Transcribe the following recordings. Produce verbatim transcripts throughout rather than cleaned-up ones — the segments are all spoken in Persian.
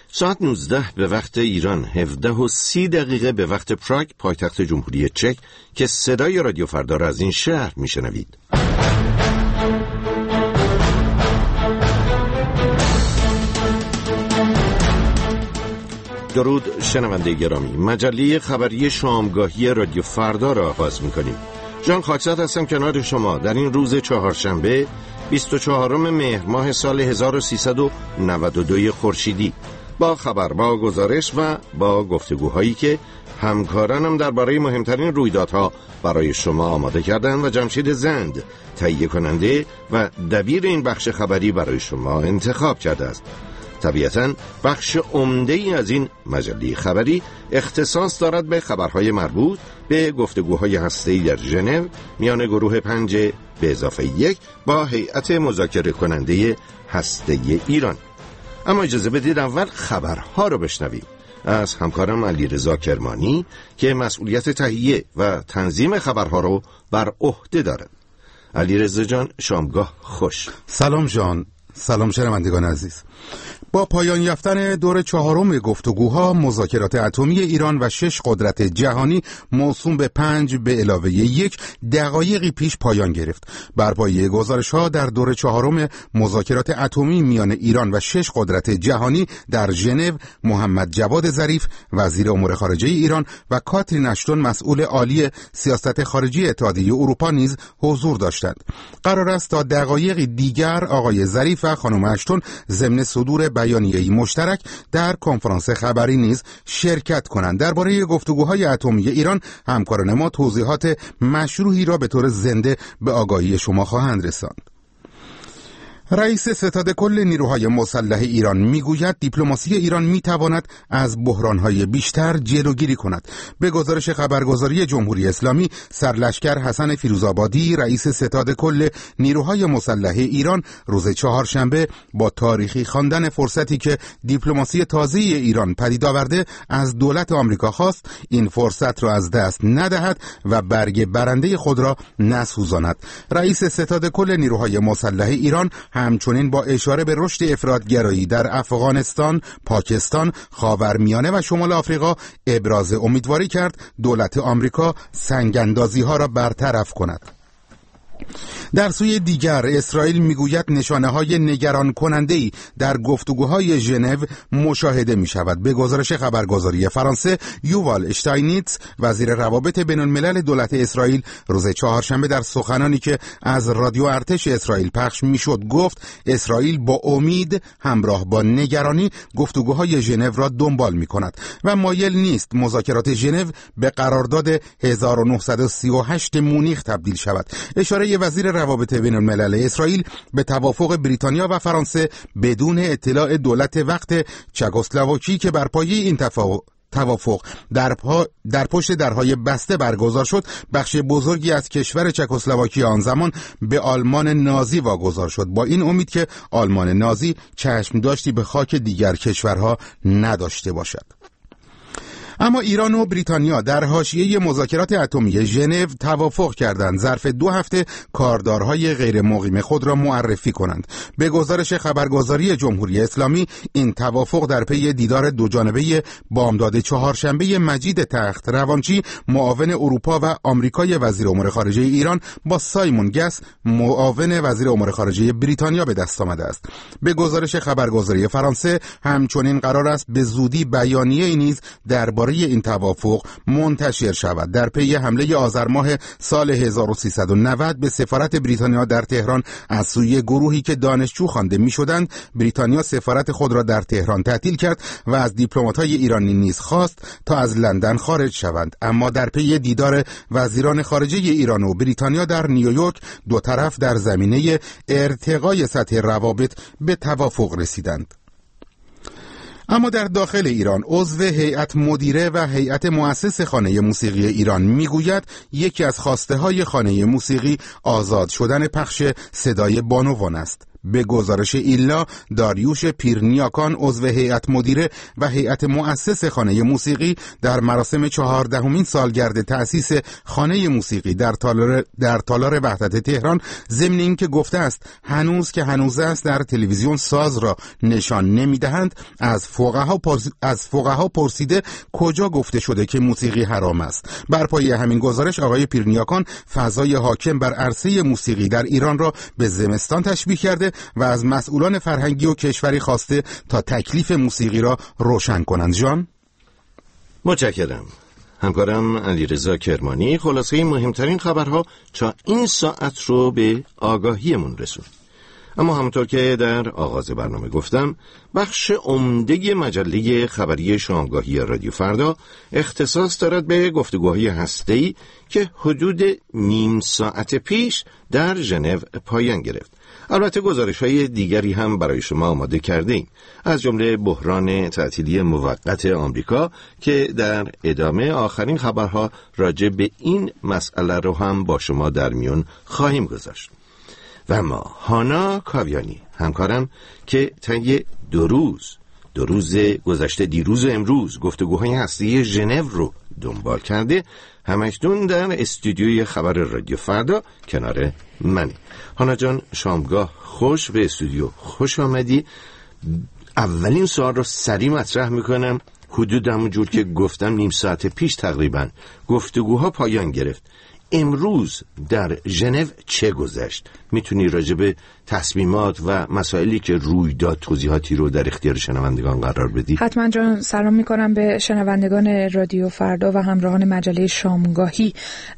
ساعت نوزده به وقت ایران، هفده و سی دقیقه به وقت پراگ، پایتخت جمهوری چک، که صدای رادیو فردا را از این شهر میشنوید. درود شنونده گرامی، مجله خبری شامگاهی رادیو فردا را آغاز می‌کنیم. جان خاکزاد هستم کنار شما در این روز چهارشنبه بیست و چهارم مهر ماه سال هزار و سیصد و نود و دو خورشیدی، با خبر، با گزارش و با گفتگوهایی که همکارانم درباره مهمترین رویدادها برای شما آماده کردند و جمشید زند تهیه کننده و دبیر این بخش خبری برای شما انتخاب کرده است. طبیعتاً بخش عمده‌ای از این مجله خبری اختصاص دارد به خبرهای مربوط به گفتگوهای هسته‌ای در ژنو میان گروه پنج به اضافه یک با هیئت مذاکره کننده هسته ایران. اما اجازه بدید اول خبرها رو بشنویم از همکارم علیرضا کرمانی که مسئولیت تهیه و تنظیم خبرها رو بر عهده دارد. علیرضا جان، شامگاه خوش. سلام جان، سلام شنوندگان عزیز. با پایان یافتن دور چهارم گفتگوها، مذاکرات اتمی ایران و شش قدرت جهانی موسوم به پنج به علاوه یک دقایقی پیش پایان گرفت. بر پایه گزارش‌ها در دور چهارم مذاکرات اتمی میان ایران و شش قدرت جهانی در ژنو، محمد جواد ظریف وزیر امور خارجه ایران و کاترین اشتون مسئول عالی سیاست خارجی اتحادیه اروپا نیز حضور داشتند. قرار است تا دقایقی دیگر آقای ظریف و خانم اشتون ضمن صدور بیانیه‌ای مشترک در کنفرانس خبری نیز شرکت کنند. درباره گفتگوهای اتمی ایران همکاران ما توضیحات مشروحی را به طور زنده به آگاهی شما خواهند رساند. رئیس ستاد کل نیروهای مسلح ایران میگوید دیپلماسی ایران میتواند از بحرانهای بیشتر جلوگیری کند. به گزارش خبرگزاری جمهوری اسلامی، سرلشکر حسن فیروزآبادی رئیس ستاد کل نیروهای مسلح ایران روز چهارشنبه با تاریخی خواندن فرصتی که دیپلماسی تازه ایران پدید آورده از دولت آمریکا خواست این فرصت را از دست ندهد و برگ برنده خود را نسوزاند. رئیس ستاد کل نیروهای مسلح ایران همچنین با اشاره به رشد افراطگرایی در افغانستان، پاکستان، خاورمیانه و شمال آفریقا ابراز امیدواری کرد دولت آمریکا سنگ‌اندازی‌ها را برطرف کند. در سوی دیگر، اسرائیل میگوید نشانه‌های نگران کننده‌ای در گفتگوهای ژنو مشاهده می‌شود. به گزارش خبرگزاری فرانسه، یووال اشتاینیتس وزیر روابط بین‌الملل دولت اسرائیل روز چهارشنبه در سخنانی که از رادیو ارتش اسرائیل پخش می‌شد گفت اسرائیل با امید همراه با نگرانی گفتگوهای ژنو را دنبال می‌کند و مایل نیست مذاکرات ژنو به قرارداد هزار و نهصد و سی و هشت مونیخ تبدیل شود. اشاره وزیر روابط بین الملل اسرائیل به توافق بریتانیا و فرانسه بدون اطلاع دولت وقت چکسلواکی که بر پایه این تفاوض توافق در, پا در پشت درهای بسته برگزار شد، بخش بزرگی از کشور چکسلواکی آن زمان به آلمان نازی واگذار شد، با این امید که آلمان نازی چشم داشتی به خاک دیگر کشورها نداشته باشد. اما ایران و بریتانیا در حاشیه مذاکرات اتمی ژنو توافق کردند ظرف دو هفته کاردارهای غیر مقیم خود را معرفی کنند. به گزارش خبرگزاری جمهوری اسلامی، این توافق در پی دیدار دوجانبه بامداد چهارشنبه مجید تخت روانچی معاون اروپا و آمریکای وزیر امور خارجه ایران با سایمون گس معاون وزیر امور خارجه بریتانیا به دست آمده است. به گزارش خبرگزاری فرانسه همچنین قرار است به زودی بیانیه‌ای نیز درباره این توافق منتشر شود. در پی حمله آذر ماه سال هزار و سیصد و نود به سفارت بریتانیا در تهران از سوی گروهی که دانشجو خوانده می‌شدند، بریتانیا سفارت خود را در تهران تعطیل کرد و از دیپلمات‌های ایرانی نیز خواست تا از لندن خارج شوند. اما در پی دیدار وزیران خارجه ایران و بریتانیا در نیویورک، دو طرف در زمینه ارتقای سطح روابط به توافق رسیدند. اما در داخل ایران، عضو هیئت مدیره و هیئت مؤسس خانه موسیقی ایران میگوید یکی از خواسته های خانه موسیقی آزاد شدن پخش صدای بانوان است. به گزارش ایلا، داریوش پیرنیاکان عضو هیئت مدیره و هیئت مؤسس خانه موسیقی در مراسم چهاردهمین سالگرد تأسیس خانه موسیقی در تالار در تالار وحدت تهران ضمن اینکه گفته است هنوز که هنوز است در تلویزیون ساز را نشان نمیدهند، از فقها پرس... از فقها پرسیده کجا گفته شده که موسیقی حرام است. بر پایه همین گزارش آقای پیرنیاکان فضای حاکم بر عرصه موسیقی در ایران را به زمستان تشبیه کرده و از مسئولان فرهنگی و کشوری خواسته تا تکلیف موسیقی را روشن کنند. جان متشکرم. همکارم علیرضا کرمانی خلاصه مهمترین خبرها تا این ساعت رو به آگاهیمون رسوند. اما همونطور که در آغاز برنامه گفتم، بخش عمده مجله خبری شامگاهی رادیو فردا اختصاص دارد به گفتگوهای هسته‌ای که حدود نیم ساعت پیش در ژنو پایان گرفت. البته گزارش‌های دیگری هم برای شما آماده کردیم، از جمله بحران تعطیلی موقت آمریکا که در ادامه آخرین خبرها راجع به این مسئله رو هم با شما در میون خواهیم گذاشت. و اما هانا کاویانی همکارم که طی دو روز دو روز گذشته دیروز و امروز گفتگوهای هسته‌ای ژنو رو دنبال کرده، همکنون در استودیوی خبر رادیو فردا کنار منه. هانا جان، شامگاه خوش، به استودیو خوش آمدی. اولین سوال رو سریع مطرح میکنم. حدود همونجور که گفتم نیم ساعت پیش تقریبا گفتگوها پایان گرفت. امروز در ژنو چه گذشت؟ میتونی راجع به تصمیمات و مسائلی که روی داد توضیحاتی رو در اختیار شنوندگان قرار بدی؟ حتما جان. سلام میکنم به شنوندگان رادیو فردا و همراهان مجله شامگاهی.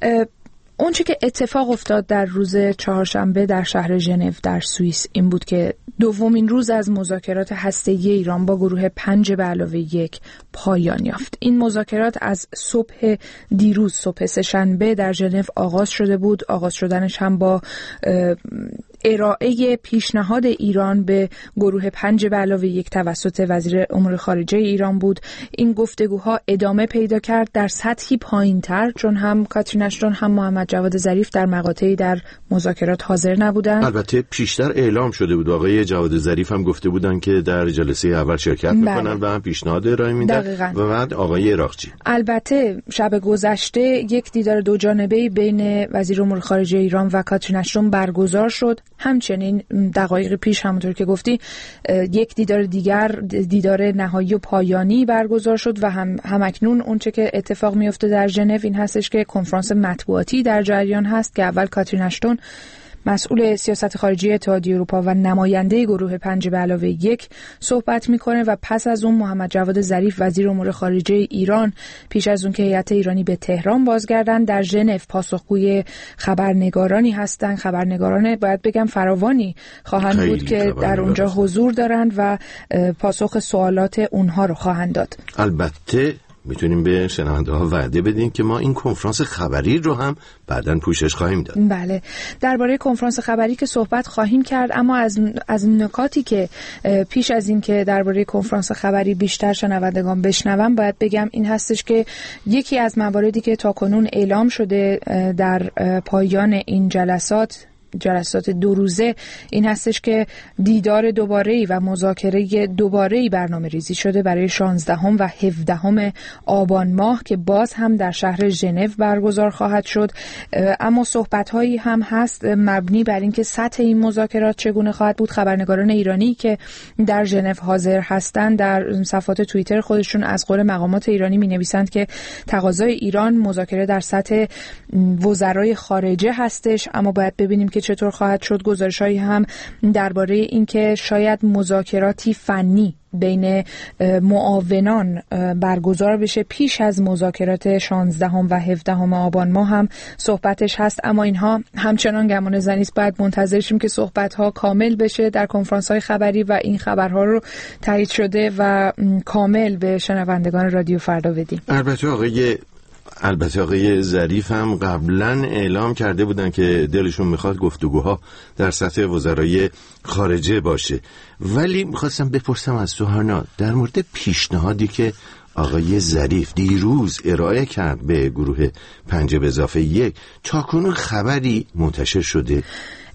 اون چی که اتفاق افتاد در روز چهارشنبه در شهر ژنو در سوئیس این بود که دومین روز از مذاکرات هسته‌ای ایران با گروه پنج به علاوه یک پایان یافت. این مذاکرات از صبح دیروز، صبح سه‌شنبه در ژنو آغاز شده بود. آغاز شدنش هم با ارائه پیشنهاد ایران به گروه پنج به علاوه یک توسط وزیر امور خارجه ایران بود. این گفتگوها ادامه پیدا کرد در سطحی پایین‌تر، چون هم کاترین اشتون هم محمد جواد ظریف در مقاطعی در مذاکرات حاضر نبودند. البته پیشتر اعلام شده بود، آقای جواد ظریف هم گفته بودن که در جلسه اول شرکت میکنن و هم پیشنهاد ارائه میدن و بعد آقای عراقچی. البته شب گذشته یک دیدار دو جانبه‌ای بین وزیر امور خارجه ایران و کاترین اشتون برگزار شد. همچنین دقایق پیش همونطور که گفتی یک دیدار دیگر، دیدار نهایی و پایانی برگزار شد و هم همکنون اونچه که اتفاق میفته در ژنو این هستش که کنفرانس مطبوعاتی در جریان هست که اول کاترین اشتون مسئول سیاست خارجی اتحادیه اروپا و نماینده گروه پنج به علاوه یک صحبت میکنه و پس از اون محمد جواد ظریف وزیر امور خارجه ایران پیش از اون که هیئت ایرانی به تهران بازگردن در ژنو پاسخگوی خبرنگارانی هستن. خبرنگاران باید بگم فراوانی خواهند بود که در اونجا حضور دارند و پاسخ سوالات اونها رو خواهند داد. البته میتونیم به شنونده ها وعده بدیم که ما این کنفرانس خبری رو هم بعداً پوشش خواهیم داد. بله، درباره کنفرانس خبری که صحبت خواهیم کرد، اما از از نکاتی که پیش از این که درباره کنفرانس خبری بیشتر شنوندگان بشنون باید بگم این هستش که یکی از مواردی که تاکنون اعلام شده در پایان این جلسات جلسات دو روزه این هستش که دیدار دوباره‌ای و مذاکره دوباره‌ای برنامه ریزی شده برای شانزدهم و هفدهم آبان ماه که باز هم در شهر ژنو برگزار خواهد شد. اما صحبت‌هایی هم هست مبنی بر اینکه سطح این مذاکرات چگونه خواهد بود. خبرنگاران ایرانی که در ژنو حاضر هستند در صفحات توییتر خودشون از قول مقامات ایرانی می‌نویسند که تقاضای ایران مذاکره در سطح وزرای خارجه هستش، اما باید ببینیم که چطور خواهد شد. گزارش‌هایی هم درباره اینکه شاید مذاکراتی فنی بین معاونان برگزار بشه پیش از مذاکرات شانزدهم و هفدهم آبان ماه هم صحبتش هست، اما اینها همچنان گمان زنی است. باید منتظر شیم که صحبت‌ها کامل بشه در کنفرانس‌های خبری و این خبرها رو تایید شده و کامل به شنوندگان رادیو فردا بدیم. البته آقای البته آقای ظریف هم قبلا اعلام کرده بودن که دلشون میخواد گفتگوها در سطح وزرای خارجه باشه، ولی میخواستم بپرسم از تو هانا در مورد پیشنهادی که آقای ظریف دیروز ارائه کرد به گروه پنج به اضافه یک، تاکنون خبری منتشر شده؟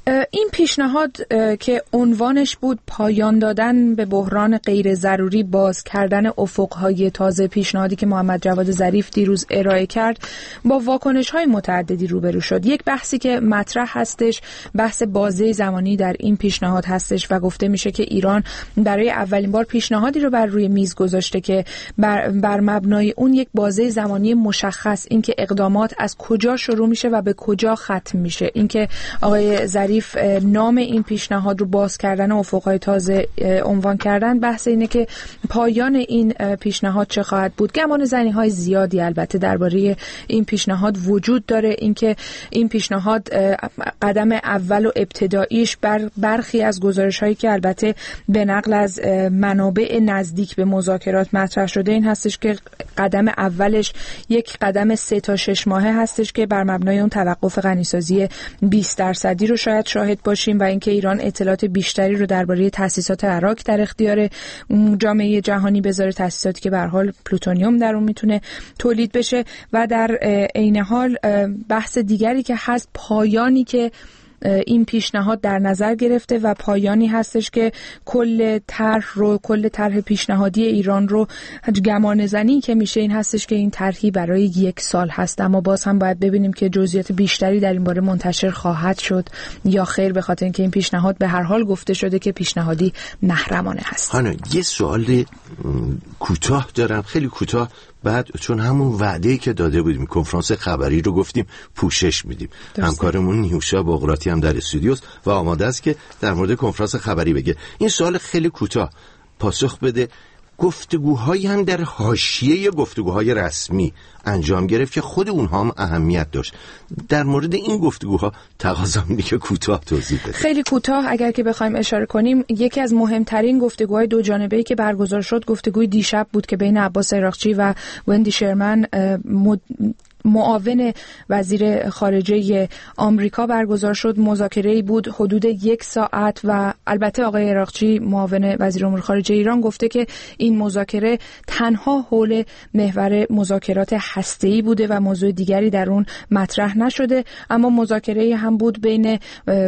این پیشنهاد که عنوانش بود پایان دادن به بحران غیر ضروری، باز کردن افقهای تازه، پیشنهادی که محمد جواد ظریف دیروز ارائه کرد، با واکنش‌های متعددی روبرو شد. یک بحثی که مطرح هستش بحث بازه زمانی در این پیشنهاد هستش و گفته میشه که ایران برای اولین بار پیشنهادی رو بر روی میز گذاشته که بر, بر مبنای اون یک بازه زمانی مشخص، اینکه اقدامات از کجا شروع میشه و به کجا ختم میشه، اینکه آقای ظریف نام این پیشنهاد رو باز کردن افقهای تازه عنوان کردن، بحث اینه که پایان این پیشنهاد چه خواهد بود. گمان زنی های زیادی البته درباره این پیشنهاد وجود داره، اینکه این پیشنهاد قدم اول و ابتداییش بر برخی از گزارش هایی که البته به نقل از منابع نزدیک به مذاکرات مطرح شده این هستش که قدم اولش یک قدم سه تا شش ماهه هستش که بر مبنای اون توقف غنیسازی بیست درصدی رو شاید شاهد باشیم و اینکه ایران اطلاعات بیشتری رو درباره تأسیسات عراق در اختیار جامعه جهانی بذاره، تأسیساتی که به هر حال پلوتونیوم در اون میتونه تولید بشه. و در عین حال بحث دیگری که هست پایانی که این پیشنهاد در نظر گرفته و پایانی هستش که کل طرح رو کل طرح پیشنهادی ایران رو گمان زنی که میشه این هستش که این طرحی برای یک سال هست، اما باز هم باید ببینیم که جزئیات بیشتری در این باره منتشر خواهد شد یا خیر، به خاطر اینکه این پیشنهاد به هر حال گفته شده که پیشنهادی محرمانه هست. خانم یه سوال کوتاه دارم، خیلی کوتاه، بعد چون همون وعده‌ای که داده بودیم کنفرانس خبری رو گفتیم پوشش میدیم، همکارمون نیوشا بغراتی هم در استودیوست و آماده است که در مورد کنفرانس خبری بگه. این سوال خیلی کوتاه پاسخ بده. گفتگوهایی هم در حاشیه گفتگوهای رسمی انجام گرفت که خود اونها هم اهمیت داشت. در مورد این گفتگوها تقاضا می‌کنه که کوتاه توضیح بده. خیلی کوتاه اگر که بخوایم اشاره کنیم، یکی از مهمترین گفتگوهای دو جانبه‌ای که برگزار شد گفتگوی دیشب بود که بین عباس عراقچی و وندی شرمن مد... معاون وزیر خارجه آمریکا برگزار شد. مذاکره‌ای بود حدود یک ساعت و البته آقای عراقچی معاون وزیر امور خارجه ایران گفته که این مذاکره تنها حول محور مذاکرات هسته‌ای بوده و موضوع دیگری در اون مطرح نشده، اما مذاکره‌ای هم بود بین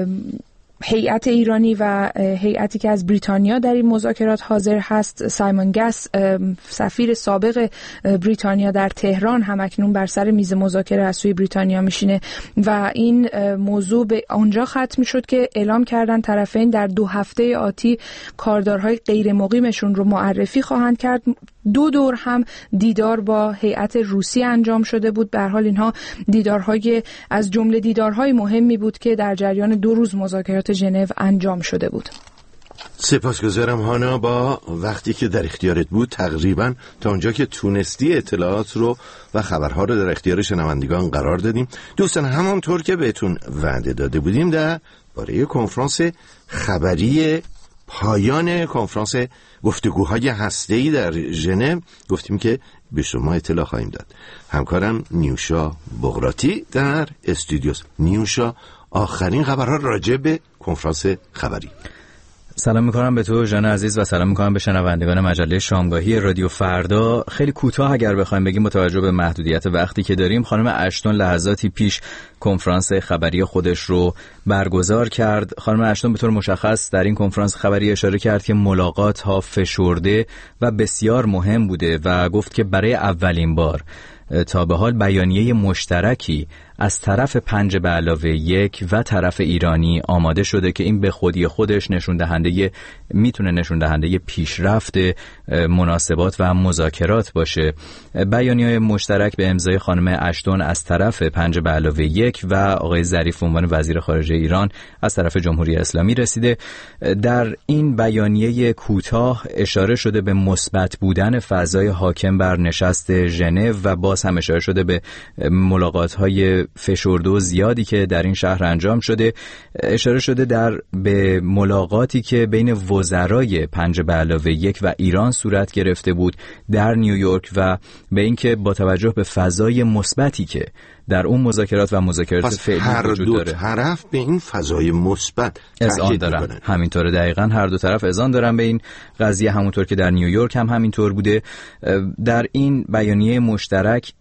هیئت ایرانی و هیئتی که از بریتانیا در این مذاکرات حاضر هست. سایمون گس سفیر سابق بریتانیا در تهران همکنون بر سر میز مذاکره از سوی بریتانیا میشینه و این موضوع به آنجا ختم شد که اعلام کردن طرفین در دو هفته آتی کاردارهای غیر مقیمشون رو معرفی خواهند کرد. دو دور هم دیدار با هیئت روسی انجام شده بود. به هر حال اینها دیدارهای از جمله دیدارهای مهمی بود که در جریان دو روز مذاکرات ژنو انجام شده بود. سپاسگزارم هانا. با وقتی که در اختیارت بود تقریبا تا اونجا که تونستی اطلاعات رو و خبرها رو در اختیار شنوندگان قرار دادیم. دوستان همونطور که بهتون وعده داده بودیم در باره کنفرانس خبری پایان کنفرانس گفتگوهای هسته‌ای در ژنو گفتیم که به شما اطلاع خواهیم داد. همکارم نیوشا بغراتی در استودیوس. نیوشا، آخرین خبرها راجع به کنفرانس خبری. سلام میکنم به تو ژان عزیز و سلام میکنم به شنوندگان مجله شامگاهی رادیو فردا. خیلی کوتاه اگر بخوایم بگیم با توجه به محدودیت وقتی که داریم، خانم اشتون لحظاتی پیش کنفرانس خبری خودش رو برگزار کرد. خانم اشتون به طور مشخص در این کنفرانس خبری اشاره کرد که ملاقات ها فشرده و بسیار مهم بوده و گفت که برای اولین بار تا به حال بیانیه مشترکی از طرف پنج به علاوه یک و طرف ایرانی آماده شده که این به خودی خودش نشون دهنده میتونه نشون دهنده پیشرفت مناسبات و مذاکرات باشه. بیانیه مشترک به امضای خانم اشتون از طرف پنج به علاوه یک و آقای ظریف به عنوان وزیر خارجه ایران از طرف جمهوری اسلامی رسیده. در این بیانیه کوتاه اشاره شده به مثبت بودن فضای حاکم بر نشست ژنو و باز هم اشاره شده به ملاقات‌های فشرده و زیادی که در این شهر انجام شده. اشاره شده در به ملاقاتی که بین وزرای پنج به علاوه یک و ایران صورت گرفته بود در نیویورک و به اینکه با توجه به فضای مثبتی که در اون مذاکرات و مذاکرات فعلی وجود داره، هر دو طرف به این فضای مثبت اذعان دارن. همینطوره، دقیقاً هر دو طرف اذعان دارن به این قضیه، همونطور که در نیویورک هم همینطور بوده. در این بیانیه مشترک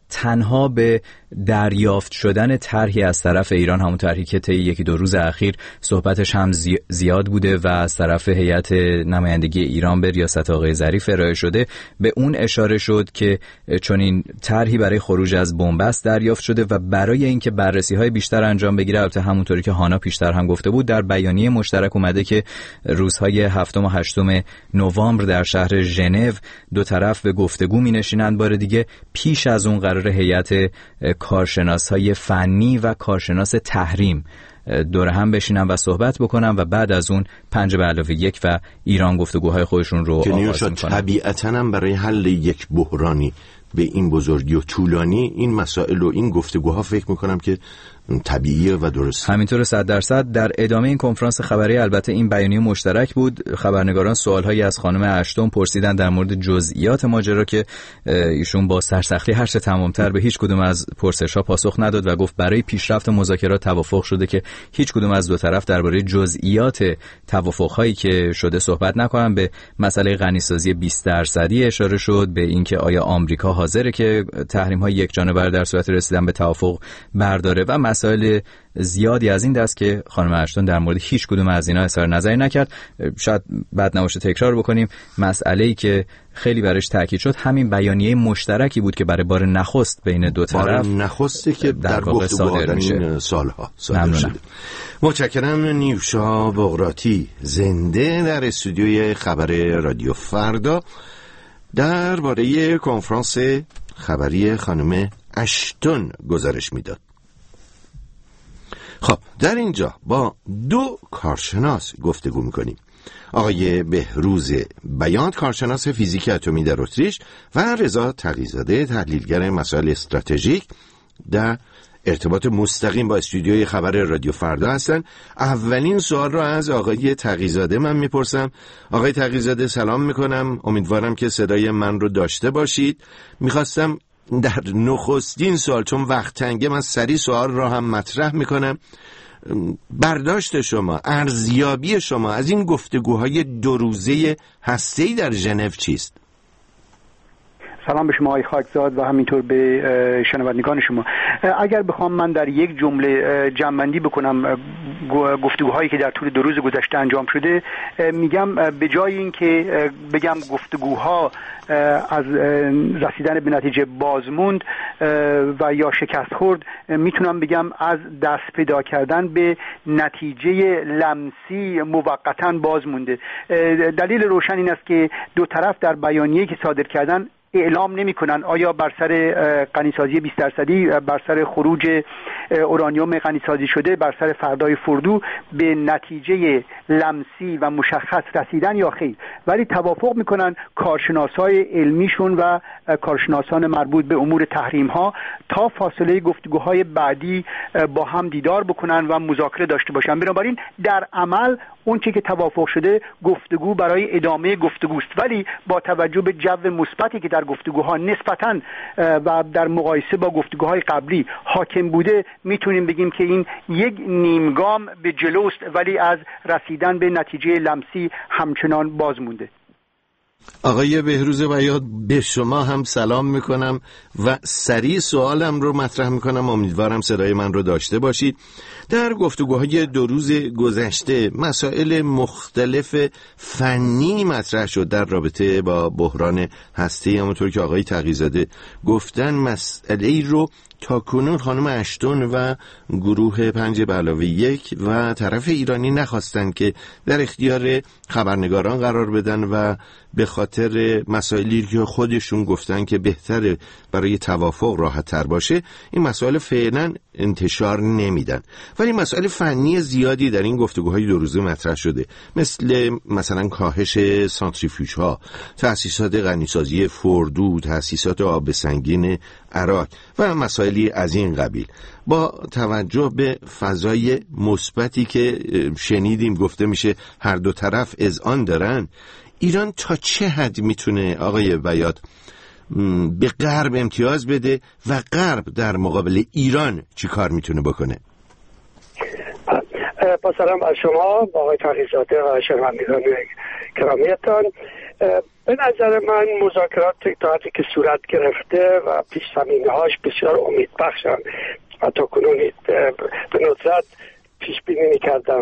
تنها به دریافت شدن طرحی از طرف ایران، همون طرحی که طی یکی دو روز اخیر صحبتش هم زیاد بوده و از طرف هیئت نمایندگی ایران به ریاست آقای ظریف ارائه شده، به اون اشاره شد که چون این طرحی برای خروج از بنبست دریافت شده و برای اینکه بررسی‌های بیشتر انجام بگیره، البته همونطوری که هانا پیشتر هم گفته بود، در بیانیه مشترک اومده که روزهای هفتم و هشتم نوامبر در شهر ژنو دو طرف به گفتگو می‌نشینند. بار دیگه پیش از اون قرار هیئت کارشناس‌های فنی و کارشناس تحریم دور هم بشینن و صحبت بکنن و بعد از اون پنج به علاوه یک و ایران گفتگوهای خودشون رو آغاز میکنن. طبیعتاً هم برای حل یک بحرانی به این بزرگی و طولانی این مسائل و این گفتگوها فکر میکنم که طبیعیه و درسته. همینطور صد درصد. در ادامه این کنفرانس خبری البته این بیانیه مشترک بود. خبرنگاران سوالهایی از خانم اشتون پرسیدن در مورد جزئیات ماجرا که ایشون با سرسختی هر چه تمام‌تر به هیچ کدوم از پرسش‌ها پاسخ نداد و گفت برای پیشرفت مذاکرات توافق شده که هیچ کدوم از دو طرف درباره جزئیات توافق‌هایی که شده صحبت نکنن. به مسئله غنیسازی بیست درصدی اشاره شد، به اینکه آیا آمریکا حاضره که تحریم‌های یک جانبه در صورت رسیدن به توافق برداره و مسائل زیادی از این دست که خانم اشتون در مورد هیچ کدوم از اینا اظهار نظری نکرد. شاید بعد نباشه تکرار بکنیم، مسئله‌ای که خیلی برش تاکید شد همین بیانیه مشترکی بود که برای بار نخست بین دو طرف بار نخسته که در, در گفتگوها در این سالها صادر شده. متشکرم. نیوشا بغراتی زنده در استودیوی خبر رادیو فردا درباره کنفرانس خبری خانم اشتون گزارش میداد. خب در اینجا با دو کارشناس گفتگو میکنیم. آقای بهروز بیات، کارشناس فیزیک اتمی در اتریش، و رضا تقی‌زاده، تحلیلگر مسائل استراتژیک در ارتباط مستقیم با استودیوی خبر رادیو فردا هستن. اولین سوال رو از آقای تقی‌زاده من میپرسم. آقای تقی‌زاده سلام میکنم، امیدوارم که صدای من رو داشته باشید. میخواستم در نخستین سوال، چون وقت تنگه، من سریع سوال را هم مطرح میکنم. برداشت شما، ارزیابی شما از این گفتگوهای دو روزه هسته‌ای در ژنو چیست؟ سلام به شما آقای خاکزاد و همینطور به شنوندگان شما. اگر بخوام من در یک جمله جمع‌بندی بکنم گفتگوهایی که در طول دو روز گذشته انجام شده، میگم به جای اینکه بگم گفتگوها از رسیدن به نتیجه بازموند و یا شکست خورد، میتونم بگم از دست پیدا کردن به نتیجه لمسی موقتاً بازمونده. دلیل روشن این است که دو طرف در بیانیه‌ای که صادر کردن اعلام نمی کنن آیا بر سر غنیسازی بیست درصدی، بر سر خروج اورانیوم غنیسازی شده، بر سر فردای فردو به نتیجه لمسی و مشخص رسیدن یا خیر، ولی توافق میکنن کارشناسای علمیشون و کارشناسان مربوط به امور تحریم ها تا فاصله گفتگوهای بعدی با هم دیدار بکنن و مذاکره داشته باشن. بنابراین در عمل اون چیزی که توافق شده گفتگو برای ادامه گفتگوست، ولی با توجه به جو مثبتی که در گفتگوها نسبتاً و در مقایسه با گفتگوهای قبلی حاکم بوده، میتونیم بگیم که این یک نیم گام به جلوست، ولی از رسیدن به نتیجه لمسی همچنان باز مونده. آقای بهروز بیات، به شما هم سلام میکنم و سریع سوالم رو مطرح میکنم. امیدوارم صدای من رو داشته باشید. در گفتگوهای دو روز گذشته مسائل مختلف فنی مطرح شد در رابطه با بحران هسته‌ای. همونطور که آقای تقی‌زاده گفتن، مسئله رو تاکنون خانم اشتون و گروه پنج به علاوه یک و طرف ایرانی نخواستن که در اختیار خبرنگاران قرار بدن و به خاطر مسائلی که خودشون گفتن که بهتره برای توافق راحت تر باشه، این مسائل فعلا انتشار نمیدن. ولی مسائل فنی زیادی در این گفتگوهای دو روزه مطرح شده، مثل مثلا کاهش سانتریفیوژ ها، تأسیسات غنیسازی فردو، تأسیسات آب سنگین عراق و مسائلی از این قبیل. با توجه به فضای مثبتی که شنیدیم گفته میشه هر دو طرف اذعان دارن، ایران تا چه حد میتونه آقای بیات به غرب امتیاز بده و غرب در مقابل ایران چی کار میتونه بکنه؟ با سلام از شما با آقای تقی‌زاده و شنوندگان گرامیتان. به نظر من مذاکرات تا که صورت گرفته و پیش زمینه‌هاش بسیار امیدبخشن و تا کنون به ندرت پیش بینی می‌کردم.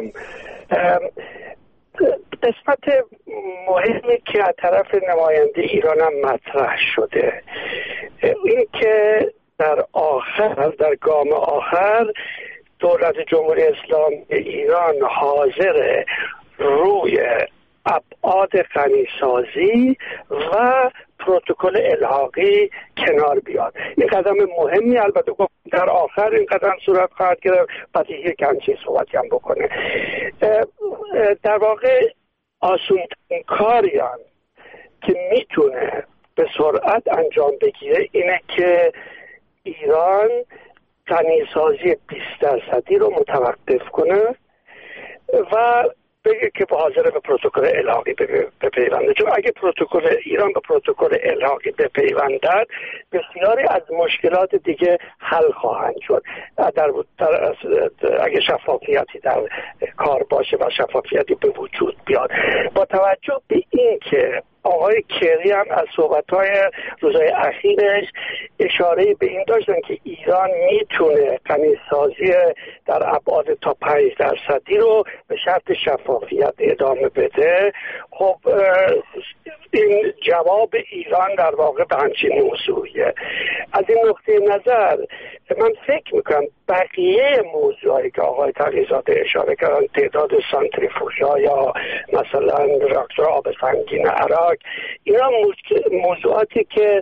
قسمت مهمی که از طرف نماینده ایران هم مطرح شده این که در آخر در گام آخر دولت جمهوری اسلامی ایران حاضر روی ابعاد غنیسازی و پروتکل الحاقی کنار بیاد. این قدم مهمی، البته در آخر این قدم صورت خواهد گرفت، بدیهیه که همچین صحبتی هم بکنه. در واقع آسون‌ترین کاری هم که میتونه به سرعت انجام بگیره اینه که ایران غنیسازی بیست درصدی رو متوقف کنه و بگه که حاضر به پروتکل الحاقی بپیونده. چون اگه پروتکل ایران به پروتکل الحاقی بپیوندد بسیاری از مشکلات دیگه حل خواهند شد. در, در اگه شفافیتی در کار باشه و شفافیتی به وجود بیاد. با توجه به این که آقای کری هم از صحبت‌های روزهای اخیرش اشاره به این داشتن که ایران میتونه غنیسازی در ابعاد تا پنج درصدی رو به شرط شفافیت ادامه بده. خب این جواب ایران در واقع به همچین موضوعیه. از این نقطه نظر من فکر میکنم بقیه موضوعی که آقای تقی‌زاده اشاره کردن، تعداد سانتریفوژها یا مثلا راکتور آب سنگین عراق، اینا موضوعاتی که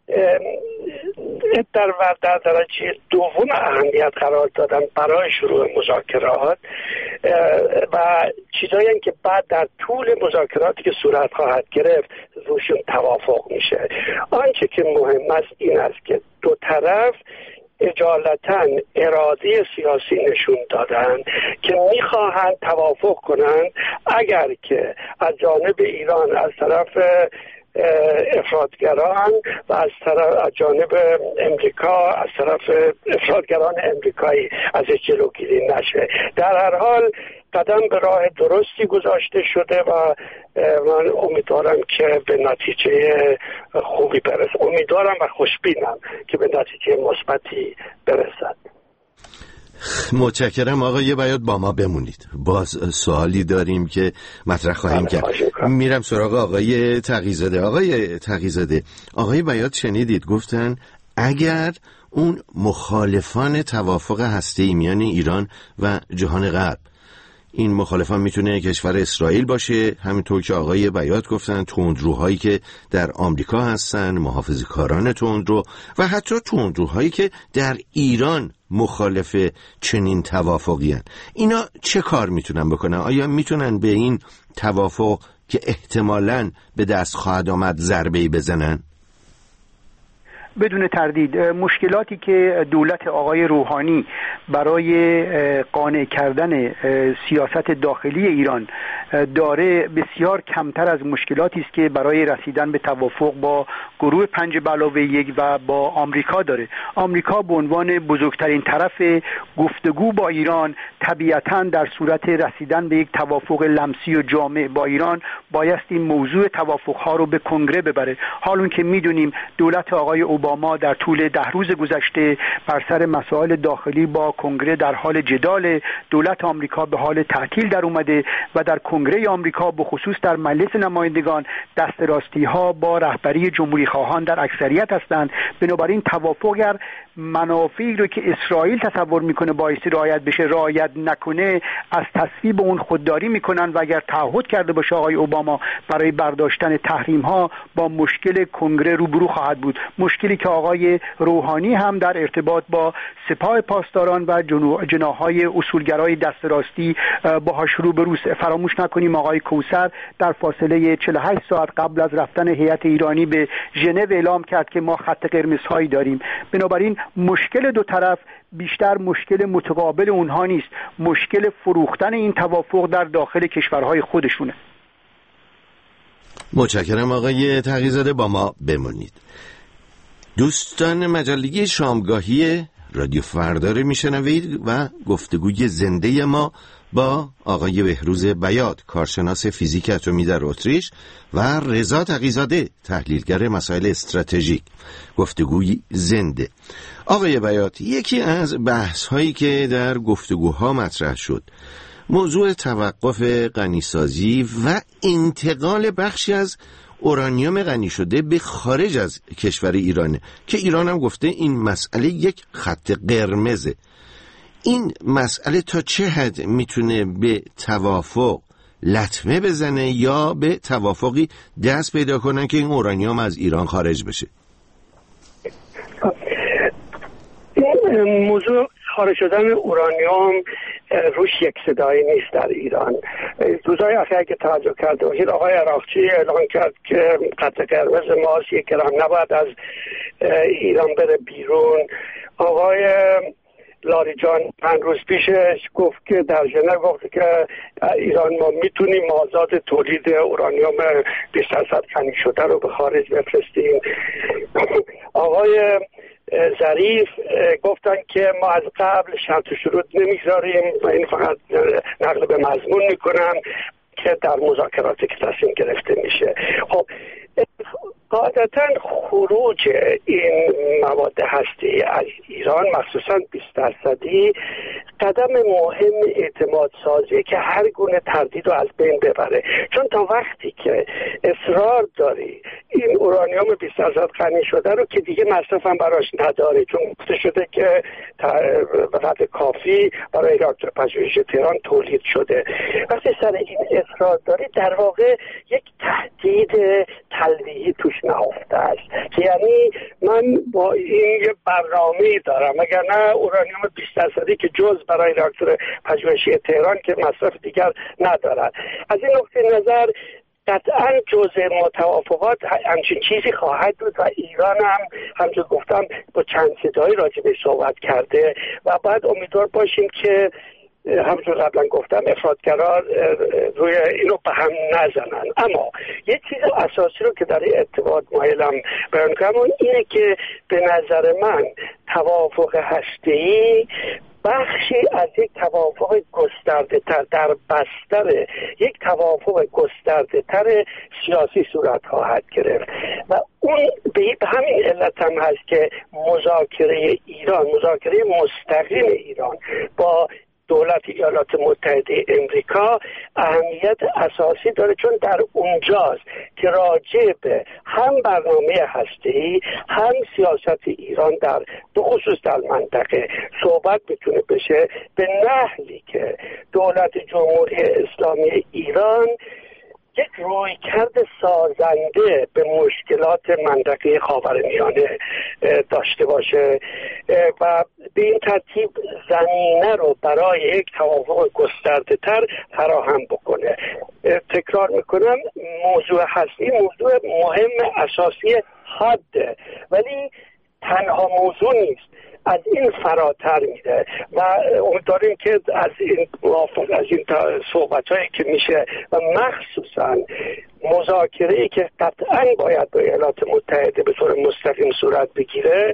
در در درجه دوم اهمیت قرار دادن برای شروع مذاکرات و چیزایی که بعد در طول مذاکراتی که صورت خواهد گرفت روشون توافق میشه. آنچه که مهم است این است که دو طرف اجالتا اراده سیاسی نشون دادن که میخواهند توافق کنند اگر که از جانب ایران از طرف افراطگران و از طرف از جانب امریکا از طرف افراطگران امریکایی از جلوگیری نشه. در هر حال قدم به راه درستی گذاشته شده و من امیدوارم که به نتیجه خوبی برسه. امیدوارم و خوشبینم که به نتیجه مثبتی برسد. متشکرم آقای بیات، با ما بمونید. باز سوالی داریم که مطرح خواهیم کرد. میرم سراغ آقای تقی‌زاده. آقای تقی‌زاده، آقای بیات شنیدید گفتن اگر اون مخالفان توافق هسته‌ای میان ایران و جهان غرب، این مخالفان میتونه کشور اسرائیل باشه، همینطور که آقای بیات گفتن تندروهایی که در آمریکا هستن، محافظه‌کاران تندرو و حتی تندروهایی که در ایران مخالف چنین توافقی هن. اینا چه کار میتونن بکنن؟ آیا میتونن به این توافق که احتمالاً به دست خواهد آمد ضربه‌ای بزنن؟ بدون تردید مشکلاتی که دولت آقای روحانی برای قانع کردن سیاست داخلی ایران داره بسیار کمتر از مشکلاتی است که برای رسیدن به توافق با گروه پنج به علاوه یک و با آمریکا داره. آمریکا به عنوان بزرگترین طرف گفتگو با ایران طبیعتاً در صورت رسیدن به یک توافق لمسی و جامع با ایران بایست این موضوع توافق‌ها رو به کنگره ببره. حالون که میدونیم دولت آقای اوباما در طول ده روز گذشته بر سر مسائل داخلی با کنگره در حال جدال، دولت آمریکا به حال تعطیل در اومده و در کنگره آمریکا به خصوص در مجلس نمایندگان دست راستی ها با رهبری جمهوری خواهان در اکثریت هستند. بنابراین توافق اگر منافعی رو که اسرائیل تصور میکنه بایستی رعایت بشه رعایت نکنه، از تصویب اون خودداری میکنن و اگر تعهد کرده باشه آقای اوباما برای برداشتن تحریم ها با مشکل کنگره روبرو خواهد بود. مشکلی که آقای روحانی هم در ارتباط با سپاه پاسداران و جناح‌های اصولگرای دست راستی باهاش روبروست. فراموش نکنیم آقای کوثر در فاصله چهل و هشت ساعت قبل از رفتن هیئت ایرانی به ژنو اعلام کرد که ما خط قرمزهایی داریم. بنابراین مشکل دو طرف بیشتر مشکل متقابل اونها نیست، مشکل فروختن این توافق در داخل کشورهای خودشونه. متشکرم آقای تقی‌زاده، با ما بمونید. دوستان مجله شامگاهی رادیو فردا رو میشنوید و گفتگوی زنده ما با آقای بهروز بیات، کارشناس فیزیک اتمی در اتریش، و رضا تقی‌زاده، تحلیلگر مسائل استراتژیک. گفتگوی زنده. آقای بیات، یکی از بحث هایی که در گفتگوها مطرح شد موضوع توقف غنیسازی و انتقال بخشی از اورانیوم غنی شده به خارج از کشور ایرانه که ایران هم گفته این مسئله یک خط قرمزه. این مسئله تا چه حد میتونه به توافق لطمه بزنه یا به توافقی دست پیدا کنن که این اورانیوم از ایران خارج بشه؟ این موضوع خارج شدن اورانیوم روش یک صدایی نیست در ایران. روزهای اخیر که توجه کرده باشید، آقای عراقچی اعلان کرد که خط قرمز ماست، یک گرم نباید از ایران بره بیرون. آقای لاریجان پنج روز پیشش گفت که در ژنو گفت که ایران ما میتونیم آزاد تولید اورانیوم بیست درصد غنی شده رو به خارج بفرستیم. آقای ظریف گفتن که ما از قبل شرط شروط نمیگذاریم و این فقط نقل به مضمون میکنن که در مذاکراتی که تصمیم گرفته میشه. خب قاعدتا خروج این مواد هسته‌ای از ایران مخصوصا بیست درصدی قدم مهم اعتماد سازی که هر گونه تردید رو از بین ببره، چون تا وقتی که اصرار داری این اورانیوم بیست درصد غنی شده رو که دیگه مصرف هم براش نداره، چون گفته شده که به قدر کافی برای راکتور پژوهشی تهران تولید شده، وقتی سر این اصرار داری در واقع یک تهدید تلویحی توش نهفته است. یعنی من با این یه برنامه‌ای دارم، اگر نه اورانیوم بیست درصدی که جز برای راکتور پژوهشی تهران که مصرف دیگر ندارد. از این نقطه نظر قطعا جزء متوافقات همچین چیزی خواهد بود و ایران هم همچون گفتم با چند صدایی راجع به صحبت کرده و باید امیدوار باشیم که همونطور قبلا گفتم افراطگرا روی اینو به هم نزنن. اما یک چیز اساسی رو که در ارتباط مایلم بیان کنم اون اینه که به نظر من توافق هسته‌ای بخشی از یک توافق گسترده تر در بستر یک توافق گسترده تر سیاسی صورت خواهد گرفت و اون به همین علت هم هست که مذاکره ایران، مذاکره مستقیم ایران با دولت ایالات متحده امریکا اهمیت اساسی داره، چون در اونجاست که راجع به هم برنامه هسته‌ای هم سیاست ایران در دو خصوص در منطقه صحبت میتونه بشه به نحوی که دولت جمهوری اسلامی ایران یک رویکرد سازنده به مشکلات منطقه خاورمیانه داشته باشه و به این ترتیب زمینه رو برای یک توافق گسترده تر فراهم بکنه. تکرار میکنم موضوع هستی موضوع مهم اساسی حاده، ولی تنها موضوع نیست، از این فراتر میره و امیدواریم که از این موافق از این صحبت‌هایی که میشه و مخصوصا مذاکره‌ای که قطعاً باید با ایالات متحده به طور مستقیم صورت بگیره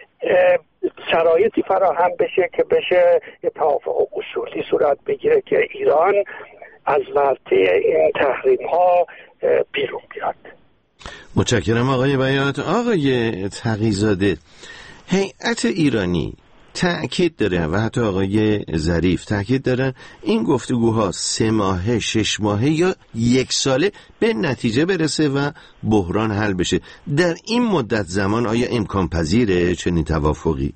شرایطی فراهم بشه که بشه یه توافق اصولی صورت بگیره که ایران از ورطه این تحریم‌ها بیرون بیاد. متشکرم آقای بیات. آقای تقی‌زاده، هیئت ایرانی تأکید داره و حتی آقای ظریف تأکید دارن این گفتگوها سه ماهه، شش ماهه یا یک ساله به نتیجه برسه و بحران حل بشه. در این مدت زمان آیا امکان پذیره چنین توافقی؟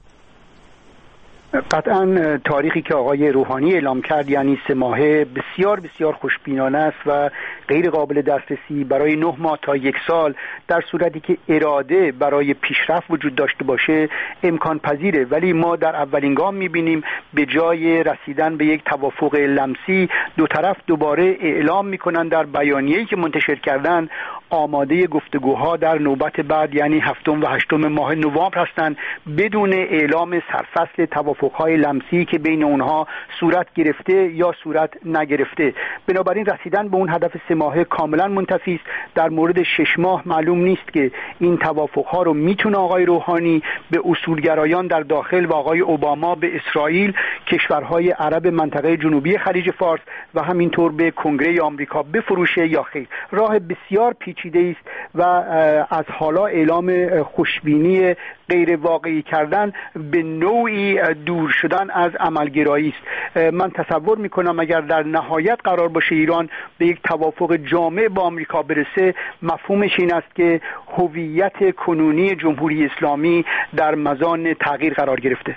قطعا تاریخی که آقای روحانی اعلام کرد یعنی سه ماهه بسیار بسیار خوشبینانه است و غیر قابل دسترسی برای نه ماه تا یک سال در صورتی که اراده برای پیشرفت وجود داشته باشه امکان پذیره، ولی ما در اولین گام میبینیم به جای رسیدن به یک توافق لمسی دو طرف دوباره اعلام میکنن در بیانیه‌ای که منتشر کردن آماده گفتگوها در نوبت بعد یعنی هفتم و هشتم ماه نوامبر هستند بدون اعلام سرفصل توافق‌های لمسی که بین اونها صورت گرفته یا صورت نگرفته. بنابراین رسیدن به اون هدف سه ماهه کاملا منتفی است. در مورد شش ماه معلوم نیست که این توافق‌ها رو میتونه آقای روحانی به اصولگرایان در داخل و آقای اوباما به اسرائیل، کشورهای عرب منطقه جنوبی خلیج فارس و همینطور به کنگره آمریکا بفروشه یا خیر. راه بسیار پیچیده است و از حالا اعلام خوشبینی غیر واقعی کردن به نوعی دور شدن از عملگرایی است. من تصور میکنم اگر در نهایت قرار باشه ایران به یک توافق جامع با آمریکا برسه، مفهومش این است که هویت کنونی جمهوری اسلامی در مزان تغییر قرار گرفته.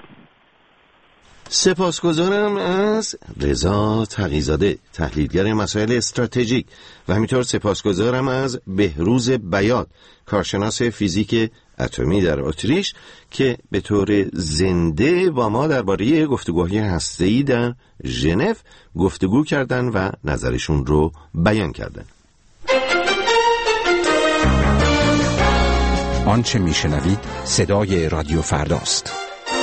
سپاسگزارم از رضا تقی‌زاده، تحلیلگر مسائل استراتژیک، و همینطور سپاسگزارم از بهروز بیات، کارشناس فیزیک اتمی در اتریش، که به طور زنده با ما درباره گفتگوهای هسته‌ای در ژنو گفتگو کردن و نظرشون رو بیان کردن. آنچه میشنوید صدای رادیو فرداست.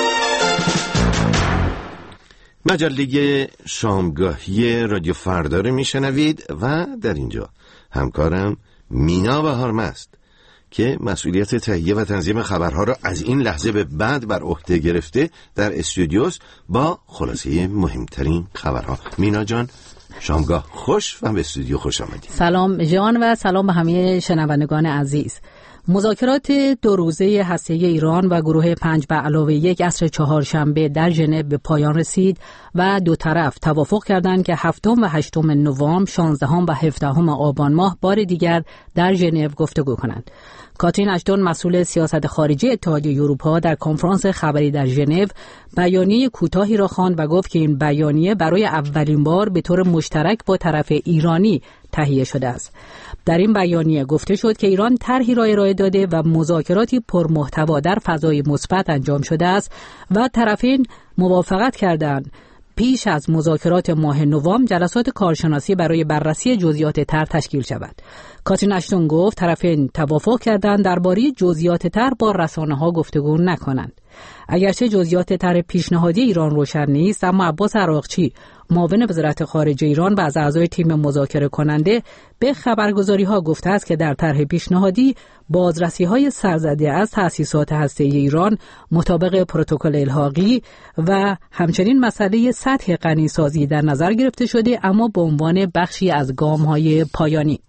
مجله شامگاهی رادیو فردا رو میشنوید و در اینجا همکارم مینا بهارمست که مسئولیت تهیه و تنظیم خبرها را از این لحظه به بعد بر عهده گرفته در استودیوس با خلاصه مهمترین خبرها. مینا جان، شامگاه خوش و به استودیو خوش آمدید. سلام جان و سلام به همه شنوندگان عزیز. مذاکرات دو روزه هسته‌ای ایران و گروه پنج به علاوه یک عصر چهارشنبه در ژنو به پایان رسید و دو طرف توافق کردند که هفتم و هشتم نوامبر، شانزدهم و هفدهم آبان ماه بار دیگر در ژنو گفتگو کنند. کاترین اشتون، مسئول سیاست خارجی اتحادیه اروپا، در کنفرانس خبری در ژنو بیانیه کوتاهی را خواند و گفت که این بیانیه برای اولین بار به طور مشترک با طرف ایرانی تهیه شده است. در این بیانیه گفته شد که ایران طرحی را ارائه داده و مذاکراتی پرمحتوا در فضای مثبت انجام شده است و طرفین موافقت کردند پیش از مذاکرات ماه نوامبر جلسات کارشناسی برای بررسی جزئیات طرح تشکیل شود. کاترین اشتون گفت طرفین توافق کردند درباره جزئیات طرح با رسانه‌ها گفتگو نکنند. اگرچه جزئیات طرح پیشنهادی ایران روشن نیست، اما عباس عراقچی، معاون وزارت خارجه ایران و از اعضای تیم مذاکره کننده، به خبرگزاری‌ها گفته است که در طرح پیشنهادی بازرسی‌های سرزده از تأسیسات هسته‌ای ایران مطابق پروتکل الحاقی و همچنین مسئله سطح غنیسازی در نظر گرفته شده، اما به عنوان بخشی از گام‌های پایانی.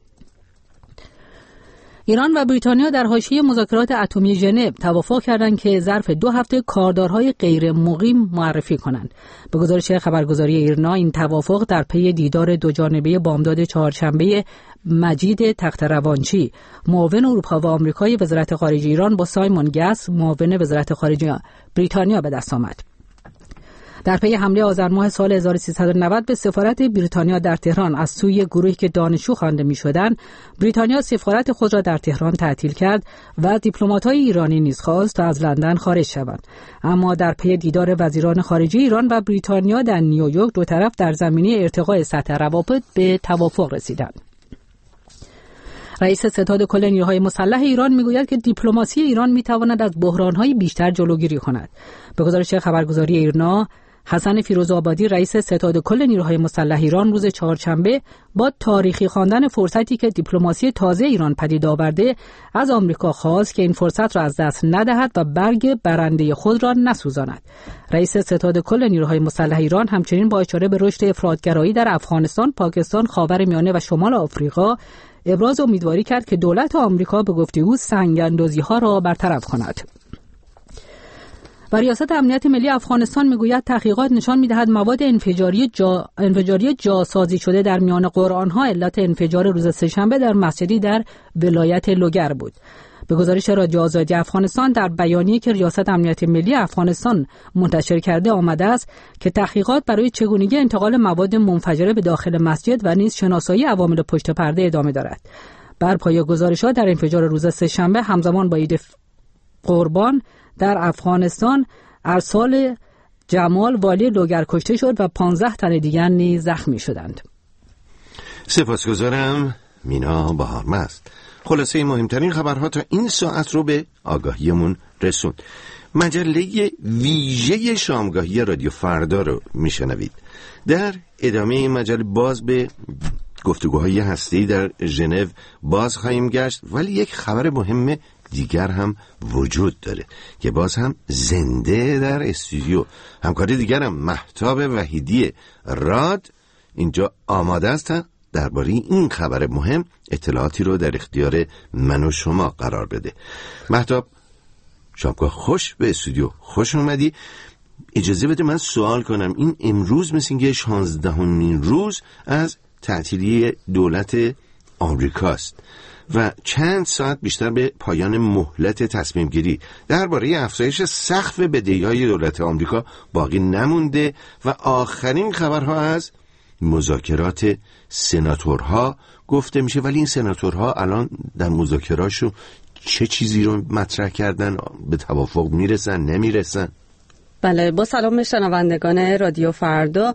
ایران و بریتانیا در حاشیه مذاکرات اتمی ژنو توافق کردند که ظرف دو هفته کاردارهای غیر مقیم معرفی کنند. به گزارش خبرگزاری ایرنا، این توافق در پی دیدار دو جانبه بامداد چهارشنبه مجید تخت‌روانچی، معاون اروپا و آمریکای وزارت خارجه ایران، با سایمون گس، معاون وزارت خارجه بریتانیا به دست آمد. در پی حمله آذر ماه سال هزار و سیصد و نود به سفارت بریتانیا در تهران از سوی گروهی که دانشجو خوانده می‌شدند، بریتانیا سفارت خود را در تهران تعطیل کرد و دیپلمات‌های ایرانی نیز خواست تا از لندن خارج شوند. اما در پی دیدار وزیران خارجه ایران و بریتانیا در نیویورک، دو طرف در زمینه ارتقاء سطح روابط به توافق رسیدند. رئیس ستاد کل نیروهای مسلح ایران میگوید که دیپلماسی ایران میتواند از بحران‌های بیشتر جلوگیری کند. به گزارش خبرگزاری ایرنا، حسن فیروزآبادی، رئیس ستاد کل نیروهای مسلح ایران، روز چهارشنبه با تاریخی خواندن فرصتی که دیپلماسی تازه ایران پدید آورده، از آمریکا خواست که این فرصت را از دست ندهد و برگ برنده خود را نسوزاند. رئیس ستاد کل نیروهای مسلح ایران همچنین با اشاره به رشد افراطگرایی در افغانستان، پاکستان، خاورمیانه و شمال آفریقا ابراز امیدواری کرد که دولت آمریکا به گفتگو سنگ‌اندازی‌ها را برطرف کند. و ریاست امنیت ملی افغانستان میگوید تحقیقات نشان میدهد مواد انفجاری جا انفجاری جاسازی شده در میان قرآن‌ها علت انفجار روز سه‌شنبه در مسجدی در ولایت لوگر بود. به گزارش رادیو آزادی افغانستان، در بیانیه‌ای که ریاست امنیت ملی افغانستان منتشر کرده آمده است که تحقیقات برای چگونگی انتقال مواد منفجره به داخل مسجد و نیز شناسایی عوامل پشت پرده ادامه دارد. بر پایه گزارش‌ها، در انفجار روز سه‌شنبه همزمان با عید قربان در افغانستان، ارسال جمال، والی لوگر، کشته شد و پانزده تن دیگر نیز زخمی شدند. سپاسگزارم مینا بهارمست. خلاصه مهمترین خبرها تا این ساعت رو به آگاهیمون رسوند. مجله ویژه شامگاهی رادیو فردا رو میشنوید. در ادامه این مجله باز به گفتگوهای هسته‌ای در ژنو باز خواهیم گشت، ولی یک خبر مهم دیگر هم وجود داره که باز هم زنده در استودیو همکاری دیگرم مهتاب وحیدی راد اینجا آماده است درباره این خبر مهم اطلاعاتی رو در اختیار من و شما قرار بده. مهتاب، شامگاه خوش به استودیو خوش اومدی. اجازه بده من سوال کنم، این امروز مثل اینکه شانزدهمین روز از تعطیلی دولت آمریکاست و چند ساعت بیشتر به پایان مهلت تصمیم گیری درباره افزایش سقف بدهی‌های دولت آمریکا باقی نمونده و آخرین خبرها از مذاکرات سناتورها گفته میشه. ولی این سناتورها الان در مذاکراتشون چه چیزی رو مطرح کردن؟ به توافق میرسن نمیرسن؟ بله، با سلام شنوندگان رادیو فردا.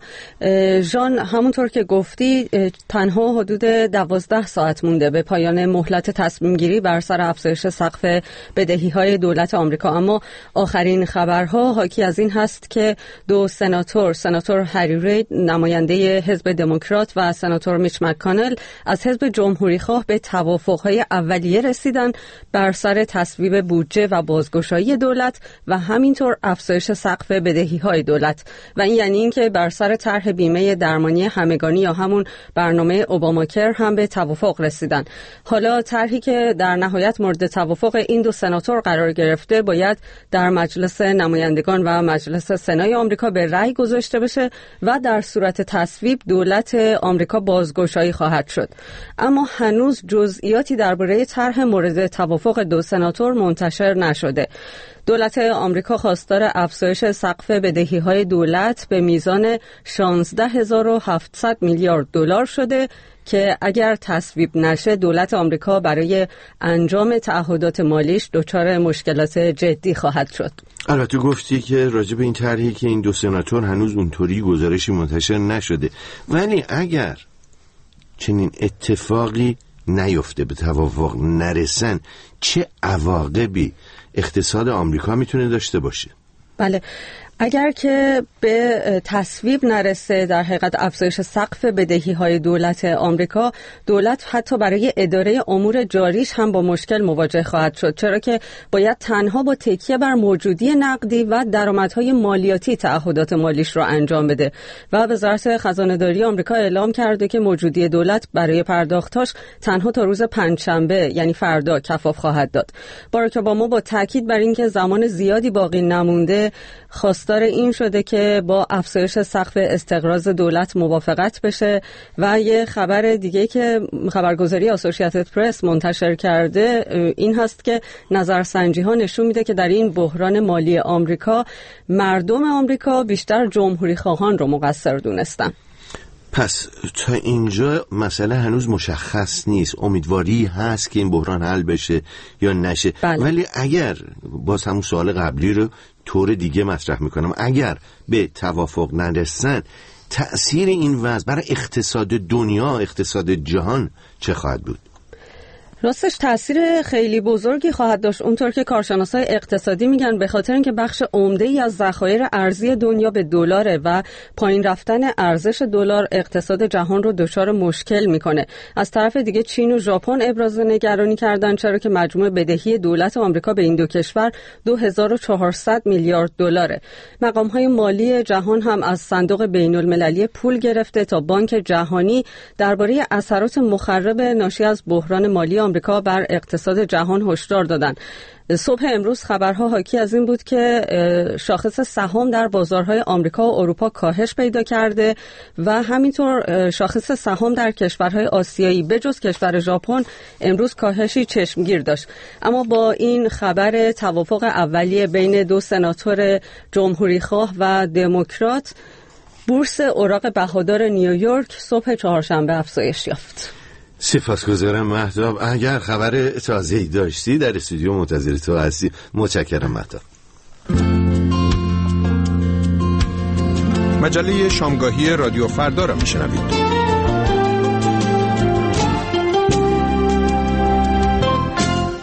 ژان، همونطور که گفتی تنها حدود دوازده ساعت مونده به پایان مهلت تصمیم گیری بر سر افزایش سقف بدهی های دولت آمریکا، اما آخرین خبرها حاکی از این هست که دو سناتور، سناتور هری رید نماینده حزب دموکرات و سناتور میچ مک‌کانل از حزب جمهوری خواه به توافق‌های اولیه رسیدن بر سر تصویب بودجه و بازگشایی دولت و همینطور افزایش سقف بدهی‌های دولت، و این یعنی این که بر سر طرح بیمه درمانی همگانی یا همون برنامه اوباماکر هم به توافق رسیدن. حالا طرحی که در نهایت مورد توافق این دو سناتور قرار گرفته باید در مجلس نمایندگان و مجلس سنای آمریکا به رأی گذاشته بشه و در صورت تصویب دولت آمریکا بازگشایی خواهد شد. اما هنوز جزئیاتی درباره طرح مورد توافق دو سناتور منتشر نشده. دولت آمریکا خواستار افزایش سقف بدهی‌های دولت به میزان شانزده هزار و هفتصد میلیارد دلار شده که اگر تصویب نشه دولت آمریکا برای انجام تعهدات مالیش دچار مشکلات جدی خواهد شد. البته گفتی که راجع به این طرحی که این دو سناتور هنوز اونطوری گزارشی منتشر نشده، ولی اگر چنین اتفاقی نیفته، به توافق نرسن، چه عواقبی اقتصاد آمریکا میتونه داشته باشه؟ بله، اگر که به تصویب نرسه در حقیقت افزایش سقف بدهی‌های دولت آمریکا، دولت حتی برای اداره امور جاریش هم با مشکل مواجه خواهد شد، چرا که باید تنها با تکیه بر موجودی نقدی و درآمدهای مالیاتی تعهدات مالیش را انجام بده و وزارت خزانه‌داری آمریکا اعلام کرده که موجودی دولت برای پرداختاش تنها تا روز پنجشنبه یعنی فردا کفاف خواهد داد. باراک اوباما با تاکید بر اینکه زمان زیادی باقی نمونده خواستار این شده که با افزایش سقف استقراض دولت موافقت بشه و یه خبر دیگه که خبرگزاری اسوسییتد پرس منتشر کرده این هست که نظرسنجی ها نشون میده که در این بحران مالی آمریکا مردم آمریکا بیشتر جمهوری خواهان رو مقصر دونستن. پس تا اینجا مسئله هنوز مشخص نیست، امیدواری هست که این بحران حل بشه یا نشه. بله. ولی اگر باز همون سوال قبلی رو طور دیگه مطرح میکنم، اگر به توافق نرسن تأثیر این وضع برای اقتصاد دنیا، اقتصاد جهان چه خواهد بود؟ راستش تأثیر خیلی بزرگی خواهد داشت، اونطور که کارشناسای اقتصادی میگن، به خاطر اینکه بخش عمده‌ای از ذخایر ارزی دنیا به دلاره و پایین رفتن ارزش دلار اقتصاد جهان رو دچار مشکل میکنه. از طرف دیگه چین و ژاپن ابراز نگرانی کردن، چرا که مجموع بدهی دولت آمریکا به این دو کشور دو هزار و چهارصد میلیارد دلاره. مقام‌های مالی جهان هم از صندوق بین‌المللی پول گرفته تا بانک جهانی درباره اثرات مخرب ناشی از بحران مالی آمریکا بر اقتصاد جهان هشدار دادن. صبح امروز خبرها حاکی از این بود که شاخص سهام در بازارهای آمریکا و اروپا کاهش پیدا کرده و همینطور شاخص سهام در کشورهای آسیایی به جز کشور ژاپن امروز کاهشی چشمگیر داشت. اما با این خبر توافق اولیه بین دو سناتور جمهوری خواه و دموکرات، بورس اوراق بهادار نیویورک صبح چهارشنبه افزایش یافت. سپاسگزارم مهتاب. اگر خبر تازه‌ای داشتی در استودیو منتظر تو هستی. متشکرم مهتاب. مجله شامگاهی رادیو فردا را میشنوید.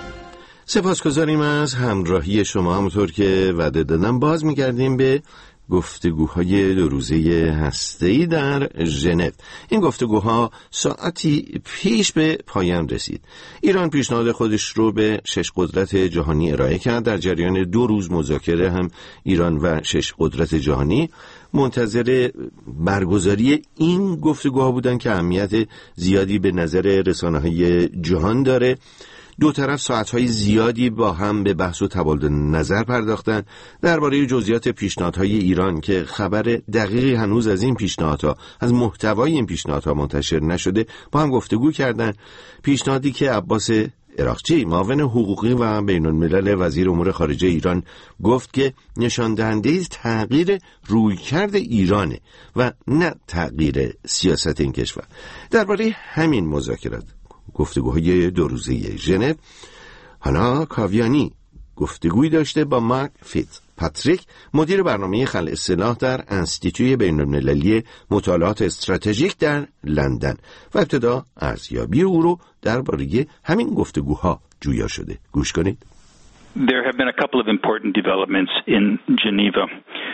سپاسگزاریم از همراهی شما. همونطور که وعده دادم باز میگردیم به گفتگوهای دو روزه هسته‌ای در ژنو. این گفتگوها ساعتی پیش به پایان رسید. ایران پیشنهاد خودش رو به شش قدرت جهانی ارائه کرد. در جریان دو روز مذاکره هم ایران و شش قدرت جهانی منتظر برگزاری این گفتگوها بودن که اهمیت زیادی به نظر رسانه‌های جهان داره. دو طرف ساعتهای زیادی با هم به بحث و تبادل نظر پرداختند درباره جزئیات پیشنهادهای ایران که خبر دقیقی هنوز از این پیشنهادها، از محتوای این پیشنهادها منتشر نشده، با هم گفتگو کردند. پیشنهادی که عباس عراقچی، معاون حقوقی و بین الملل وزیر امور خارجه ایران، گفت که نشان دهنده تغییر رویکرد ایرانه و نه تغییر سیاست این کشور. درباره همین مذاکرات، گفتگوهای دو روزه ژنو، هانا کاویانی گفتگویی داشته با مارک فیت پاتریک، مدیر برنامه خلع سلاح در انستیتوی بین‌المللی مطالعات استراتژیک در لندن و ابتدا ارزیابی او رو درباره همین گفتگوها جویا شده. گوش کنید. There have been a couple of important developments in Geneva.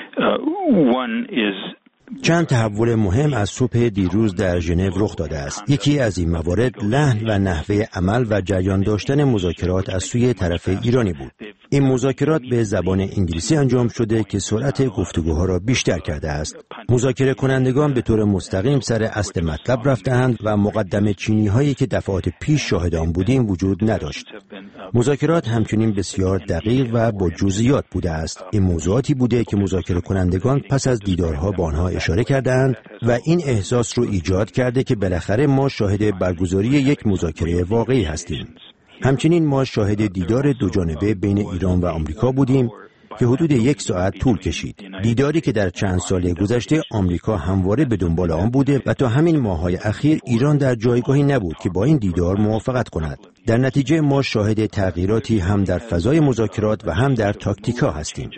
Uh, one is چند تحول مهم از صبح دیروز در ژنو رخ داده است. یکی از این موارد لحن و نحوه عمل و جریان داشتن مذاکرات از سوی طرف ایرانی بود. این مذاکرات به زبان انگلیسی انجام شده که سرعت گفتگوها را بیشتر کرده است. مذاکره کنندگان به طور مستقیم سر اصل مطلب رفتند و مقدمه چینی هایی که دفعات پیش شاهد آن بودیم وجود نداشت. مذاکرات همچنین بسیار دقیق و با جزئیات بوده است. این موضوعاتی بوده که مذاکره کنندگان پس از دیدارها با آنها اشاره کردند و این احساس رو ایجاد کرده که بالاخره ما شاهد برگزاری یک مذاکره واقعی هستیم. همچنین ما شاهد دیدار دو جانبه بین ایران و آمریکا بودیم که حدود یک ساعت طول کشید. دیداری که در چند سال گذشته آمریکا همواره به دنبال آن بوده و تا همین ماه‌های اخیر ایران در جایگاهی نبود که با این دیدار موافقت کند. در نتیجه ما شاهد تغییراتی هم در فضای مذاکرات و هم در تاکتیک‌ها هستیم.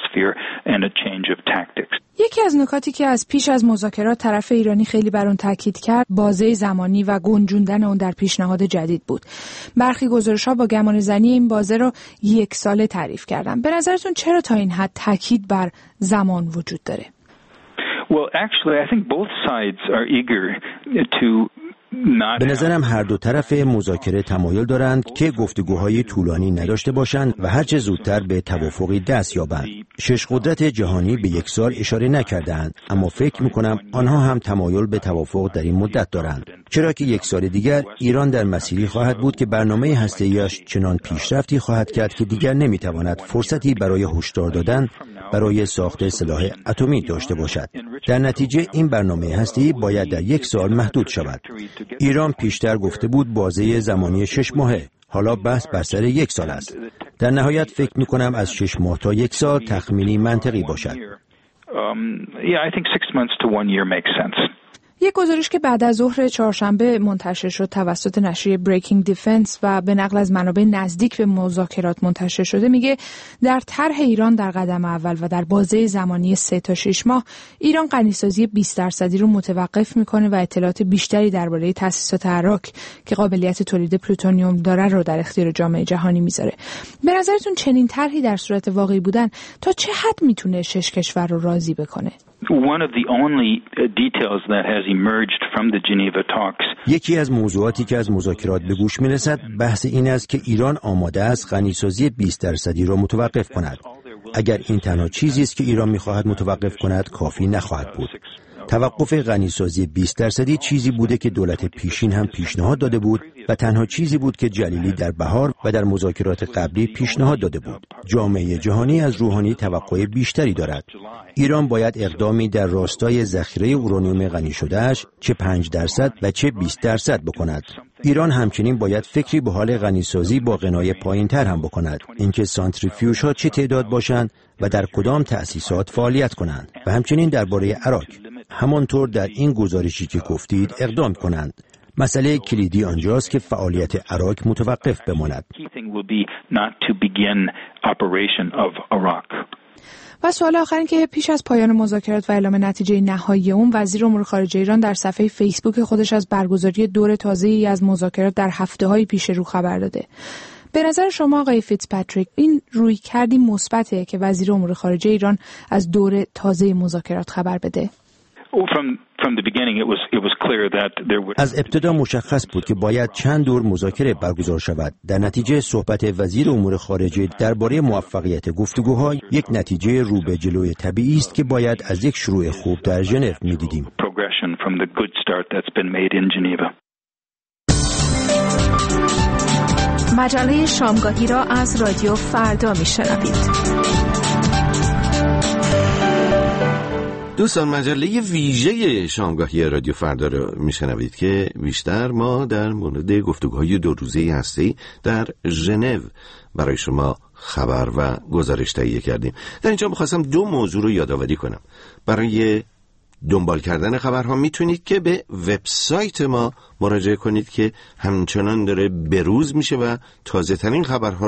یکی از نکاتی که از پیش از مذاکرات طرف ایرانی خیلی بر اون تاکید کرد، بازه زمانی و گنجوندن اون در پیشنهاد جدید بود. برخی گزارش‌ها با گمانه‌زنی این بازه رو یک ساله تعریف کردن. به نظرتون چرا تا این حد تاکید بر زمان وجود داره؟ Well, actually, I think both sides are eager to به نظرم هر دو طرف مذاکره تمایل دارند که گفتگوهای طولانی نداشته باشند و هرچه زودتر به توافقی دست یابند. شش قدرت جهانی به یک سال اشاره نکردند، اما فکر می‌کنم آنها هم تمایل به توافق در این مدت دارند، چرا که یک سال دیگر ایران در مسیری خواهد بود که برنامه هسته‌ایش چنان پیشرفتی خواهد کرد که دیگر نمی‌تواند فرصتی برای هشدار دادن برای ساخت سلاح اتمی داشته باشد. در نتیجه این برنامه هسته‌ای باید در یک سال محدود شود. ایران پیشتر گفته بود بازه زمانی شش ماهه، حالا بحث بر سر یک سال است. در نهایت فکر می‌کنم از شش ماه تا یک سال تخمینی منطقی باشد. یک گزارش که بعد از ظهر چهارشنبه منتشر شد توسط نشریه بریکینگ دیفنس و به نقل از منابع نزدیک به مذاکرات منتشر شده میگه در طرح ایران در قدم اول و در بازه زمانی سه تا شش ماه ایران غنیسازی بیست درصدی رو متوقف میکنه و اطلاعات بیشتری درباره تأسیسات عراق که قابلیت تولید پلوتونیوم داره رو در اختیار جامعه جهانی میذاره. به نظرتون چنین طرحی در صورت واقعی بودن تا چه حد میتونه شش کشور رو راضی بکنه؟ One of the only details that has emerged from the Geneva talks. یکی از موضوعاتی که از مذاکرات به گوش میرسد بحث این است که ایران آماده است غنیسازی بیست درصدی را متوقف کند. اگر این تنها چیزی است که ایران میخواهد متوقف کند کافی نخواهد بود. توقف غنیسازی بیست درصدی چیزی بوده که دولت پیشین هم پیشنهاد داده بود و تنها چیزی بود که جلیلی در بهار و در مذاکرات قبلی پیشنهاد داده بود. جامعه جهانی از روحانی توقع بیشتری دارد. ایران باید اقدامی در راستای ذخیره اورانیوم غنی شدهش چه پنج درصد و چه بیست درصد بکند. ایران همچنین باید فکری به حال غنیسازی با غنای پایین‌تر هم بکند، اینکه سانتریفیوژها چه تعداد باشند و در کدام تأسیسات فعالیت کنند و همچنین درباره عراق همانطور در این گزارشی که گفتید اقدام کنند. مسئله کلیدی آنجاست که فعالیت عراق متوقف بماند. و سوال آخر این که پیش از پایان مذاکرات و اعلام نتیجه نهایی اون وزیر امور خارجه ایران در صفحه فیسبوک خودش از برگزاری دور تازه‌ای از مذاکرات در هفته‌های پیش رو خبر داده. به نظر شما آقای فیتزپاتریک این رویکردی مثبته که وزیر امور خارجه ایران از دور تازه مذاکرات خبر بده؟ از ابتدا مشخص بود که باید چند دور مذاکره برگزار شود. در نتیجه صحبت وزیر امور خارجه درباره موفقیت گفتگوها یک نتیجه رو به جلوی طبیعی است که باید از یک شروع خوب در ژنو می‌دیدیم. مجله شامگاهی را از رادیو فردا میشنوید. دوستان، مجله ویژه شامگاهی رادیو فردا رو میشنوید که بیشتر ما در مورد گفتگوهای دو روزه هسته‌ای در ژنو برای شما خبر و گزارش تهیه کردیم. در اینجا می‌خواستم دو موضوع رو یادآوری کنم. برای دنبال کردن خبرها میتونید که به وبسایت ما مراجعه کنید که همچنان داره بروز میشه و تازه ترین خبرها